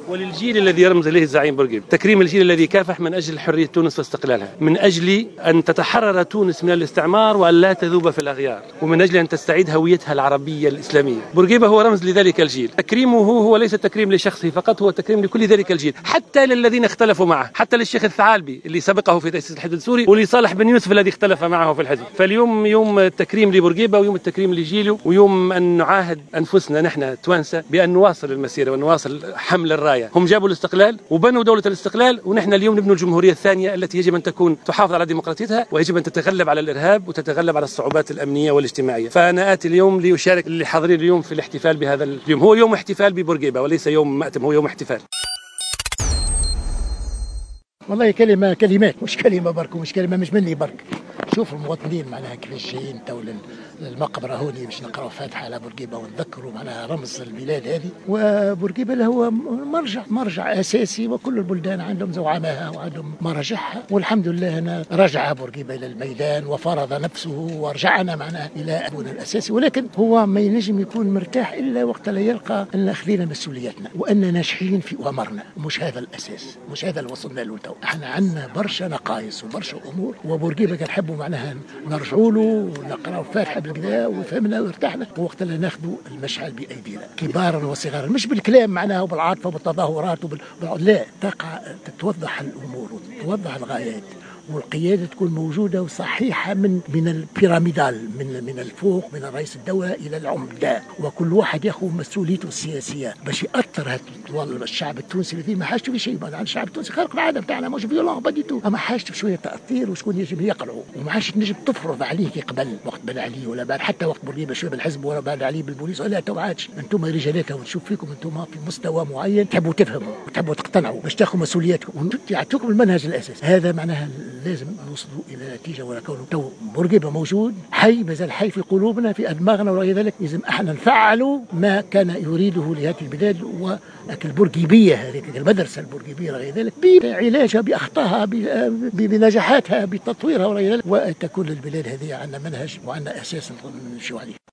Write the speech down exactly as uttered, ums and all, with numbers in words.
وللجيل الذي يرمز إليه الزعيم بورقيبة، تكريم الجيل الذي كافح من أجل حرية تونس واستقلالها، من أجل أن تتحرر تونس من الاستعمار وأن لا تذوب في الأغيار، ومن أجل أن تستعيد هويتها العربية الإسلامية. بورقيبة هو رمز لذلك الجيل. تكريمه هو ليس تكريم لشخصه فقط، هو تكريم لكل ذلك الجيل، حتى للذين اختلفوا معه، حتى للشيخ الثعالبي اللي سبقه في تأسيس الحزب السوري، ولصالح بن يوسف الذي اختلف معه في الحزب. فاليوم يوم التكريم لبورقيبة ويوم التكريم لجيله، ويوم أن نعاهد أنفسنا نحن توانسة بأن نواصل المسيرة ونواصل حمل الراية. هم جابوا الاستقلال وبنوا دولة الاستقلال، ونحن اليوم نبنوا الجمهورية الثانية التي يجب أن تكون تحافظ على ديمقراطيتها، ويجب أن تتغلب على الإرهاب وتتغلب على الصعوبات الأمنية والاجتماعية. فأنا آتي اليوم لأشارك اللي حاضرين اليوم في الاحتفال بهذا اليوم. هو يوم احتفال ببورقيبة وليس يوم مأتم، هو يوم احتفال. والله كلمة كلمات مش كلمة برك، ومش كلمة مش مني برك. شوف المواطنين معناها كيفاش جايين تو للمقبرة هوني باش نقراو فاتحة على بورقيبة ونذكروا معناها رمز البلاد هذه. وبورقيبة اللي هو مرجع مرجع أساسي، وكل البلدان عندهم زعمائها وعندهم مراجعها، والحمد لله أنا رجع بورقيبة إلى الميدان وفرض نفسه ورجعنا معناها إلى أبونا الأساسي. ولكن هو ما ينجم يكون مرتاح إلا وقت لا يلقى أن أخذنا مسؤولياتنا وأن ناجحين في أمرنا. مش هذا الأساس، مش هذا اللي وصلنا له تو. احنا عندنا برشا نقائص وبرشا أمور، وبورقيبة كنحبوا معناها نرجعوا له ونقراو فاتحة بالكدا وفهمنا وارتحنا، ووقت اللي ناخذوا المشعل بايدينا كبارا وصغارا، مش بالكلام معناها وبالعاطفه وبالتظاهرات وبال... لا، تقع تتوضح الامور وتوضح الغايات، والقياده تكون موجوده وصحيحه من من البيراميدال، من من الفوق، من رئيس الدوله الى العمده، وكل واحد ياخذ مسؤوليته السياسيه باش ياثر والله الشعب التونسي الذي ما حاجته في شيء. بعد عن الشعب التونسي خارق العاده بتاعنا مش فيولون بديتو، اما حاجته بشويه تاثير وشكون يجب يقلعوا، وما عادش تنجم تفرض عليه قبل وقت بن علي ولا بعد، حتى وقت بورقيبة شويه بالحزب ولا بعد علي بالبوليس، ولا تو عادش. انتم رجالات ونشوف فيكم انتم في مستوى معين تحبوا تفهموا وتحبوا تقتنعوا باش تاخذوا مسؤولياتكم ويعطوكم المنهج الاساسي. هذا معناها لازم نوصلوا الى نتيجه، ولا كونه تو بورقيبة موجود حي، مازال حي في قلوبنا في ادماغنا، وغير ذلك لازم احنا نفعلوا ما كان يريده لهذه البلاد، والبورقيبيه هذه المدرسه البورقيبيه وغير ذلك بعلاجها باخطائها بنجاحاتها بتطويرها وغير ذلك، وتكون البلاد هذه عندنا منهج وعندنا اساس نمشيو عليه.